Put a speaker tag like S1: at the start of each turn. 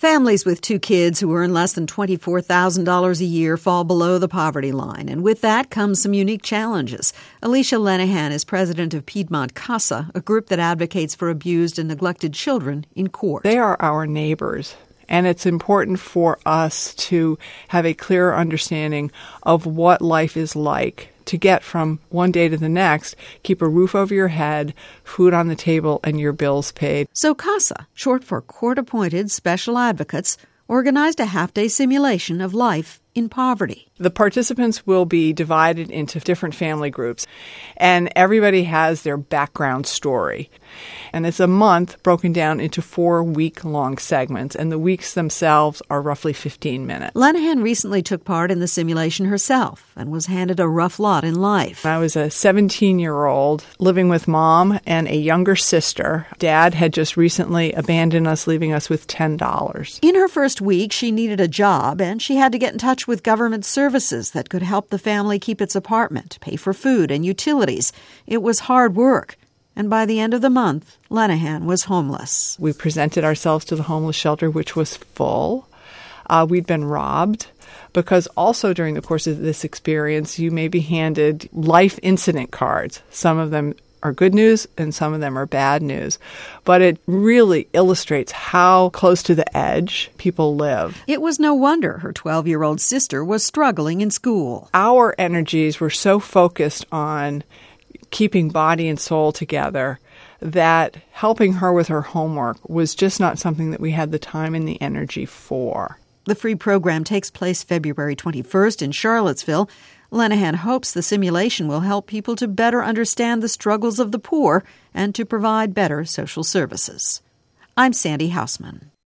S1: Families with 2 kids who earn less than $24,000 a year fall below the poverty line, and with that comes some unique challenges. Alicia Lenahan is president of Piedmont CASA, a group that advocates for abused and neglected children in court.
S2: They are our neighbors, and it's important for us to have a clear understanding of what life is like, to get from one day to the next, keep a roof over your head, food on the table, and your bills paid.
S1: So CASA, short for Court-Appointed Special Advocates, organized a half-day simulation of life in poverty.
S2: The participants will be divided into different family groups, and everybody has their background story. And it's a month broken down into 4 week-long segments, and the weeks themselves are roughly 15 minutes.
S1: Lenahan recently took part in the simulation herself and was handed a rough lot in life.
S2: I was a 17-year-old living with mom and a younger sister. Dad had just recently abandoned us, leaving us with $10.
S1: In her first week, she needed a job, and she had to get in touch with government services that could help the family keep its apartment, pay for food and utilities. It was hard work. And by the end of the month, Lenahan was homeless.
S2: We presented ourselves to the homeless shelter, which was full. We'd been robbed because also during the course of this experience, you may be handed life incident cards. Some of them are good news and some of them are bad news. But it really illustrates how close to the edge people live.
S1: It was no wonder her 12-year-old sister was struggling in school.
S2: Our energies were so focused on keeping body and soul together that helping her with her homework was just not something that we had the time and the energy for.
S1: The free program takes place February 21st in Charlottesville. Lenahan hopes the simulation will help people to better understand the struggles of the poor and to provide better social services. I'm Sandy Hausman.